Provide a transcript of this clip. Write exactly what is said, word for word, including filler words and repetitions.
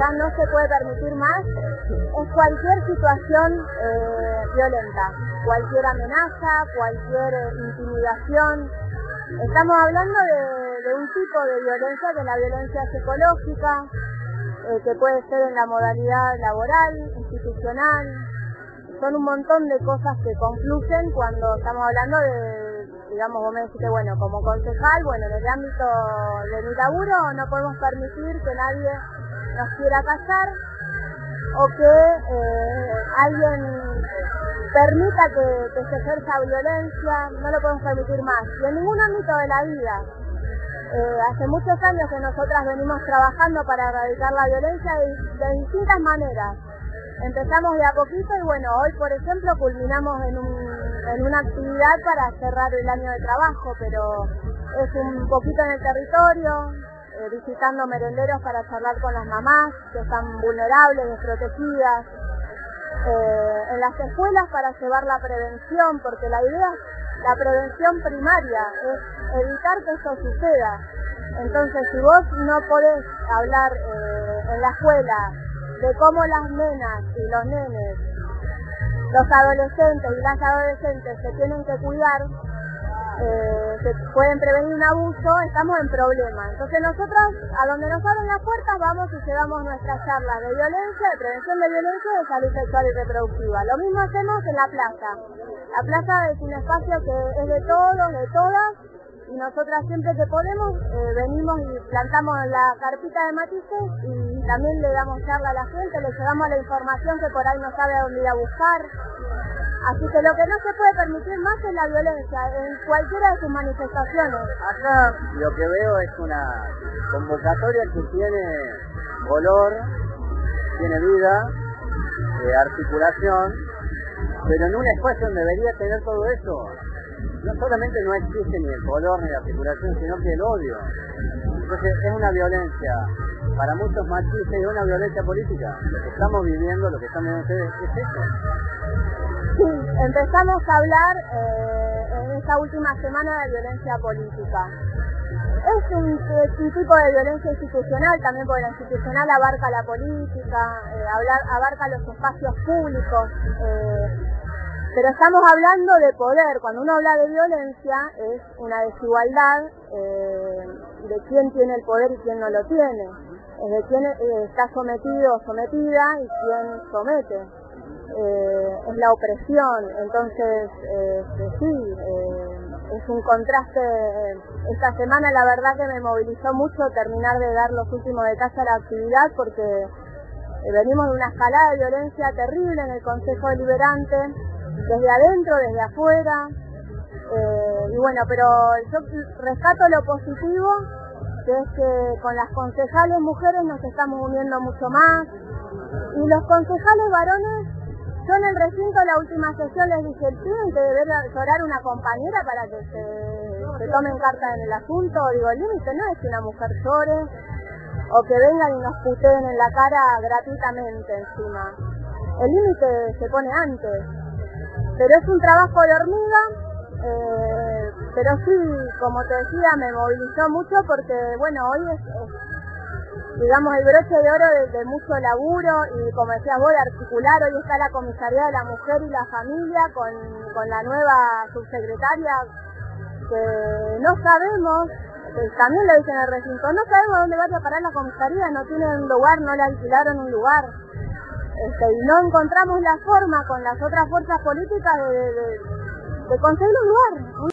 ya no se puede permitir más es cualquier situación eh, violenta, cualquier amenaza, cualquier eh, intimidación. Estamos hablando de, de un tipo de violencia que es la violencia psicológica, eh, que puede ser en la modalidad laboral, institucional. Son un montón de cosas que confluyen cuando estamos hablando de, digamos, vos me decís que, bueno, como concejal, bueno, en el ámbito de mi laburo no podemos permitir que nadie nos quiera callar o que eh, alguien permita que, que se ejerza violencia, no lo podemos permitir más. Y en ningún ámbito de la vida. Eh, hace muchos años que nosotras venimos trabajando para erradicar la violencia de, de distintas maneras. Empezamos de a poquito y bueno, hoy por ejemplo culminamos en, un, en una actividad para cerrar el año de trabajo, pero es un poquito en el territorio, eh, visitando merenderos para charlar con las mamás que están vulnerables, desprotegidas, eh, en las escuelas para llevar la prevención, porque la idea, la prevención primaria es evitar que esto suceda. Entonces, si vos no podés hablar eh, en la escuela de cómo las nenas y los nenes, los adolescentes y las adolescentes se tienen que cuidar, eh, que pueden prevenir un abuso, estamos en problemas. Entonces nosotros, a donde nos abren las puertas, vamos y llevamos nuestras charlas de violencia, de prevención de violencia y de salud sexual y reproductiva. Lo mismo hacemos en la plaza. La plaza es un espacio que es de todos, de todas, y nosotras siempre que podemos eh, venimos y plantamos la carpita de matices y también le damos charla a la gente, le llevamos la información que por ahí no sabe a dónde ir a buscar. Así que lo que no se puede permitir más es la violencia en cualquiera de sus manifestaciones. Acá lo que veo es una convocatoria que tiene color, tiene vida, eh, articulación, pero en un espacio donde debería tener todo eso. No solamente no existe ni el color ni la articulación, sino que el odio. Entonces es una violencia para muchos machistas y una violencia política. Lo que estamos viviendo, lo que están viviendo ustedes, es eso. Sí, empezamos a hablar eh, en esta última semana de violencia política. Es un, un tipo de violencia institucional también, porque la institucional abarca la política, eh, hablar, abarca los espacios públicos, eh, pero estamos hablando de poder. Cuando uno habla de violencia es una desigualdad eh, de quién tiene el poder y quién no lo tiene, es de quién eh, está sometido o sometida y quién somete. Eh, es la opresión. Entonces eh, sí, eh, es un contraste. Esta semana la verdad que me movilizó mucho terminar de dar los últimos detalles a la actividad, porque eh, venimos de una escalada de violencia terrible en el Consejo Deliberante, desde adentro, desde afuera, eh, y bueno, pero yo rescato lo positivo, que es que con las concejales mujeres nos estamos uniendo mucho más, y los concejales varones, yo en el recinto en la última sesión les dije, tienen que deber llorar una compañera para que se, se tomen carta en el asunto. Digo, el límite no es que una mujer llore o que vengan y nos puteen en la cara gratuitamente encima. El límite se pone antes, pero es un trabajo de hormiga, eh, pero sí, como te decía, me movilizó mucho porque, bueno, hoy es, es digamos, el broche de oro de, de mucho laburo y, como decías vos, de articular. Hoy está la Comisaría de la Mujer y la Familia con, con la nueva subsecretaria, que no sabemos, que también lo dije en el recinto, no sabemos dónde vaya a parar la comisaría, no tienen un lugar, no le alquilaron un lugar, este, y no encontramos la forma con las otras fuerzas políticas de, de, de conseguir un lugar.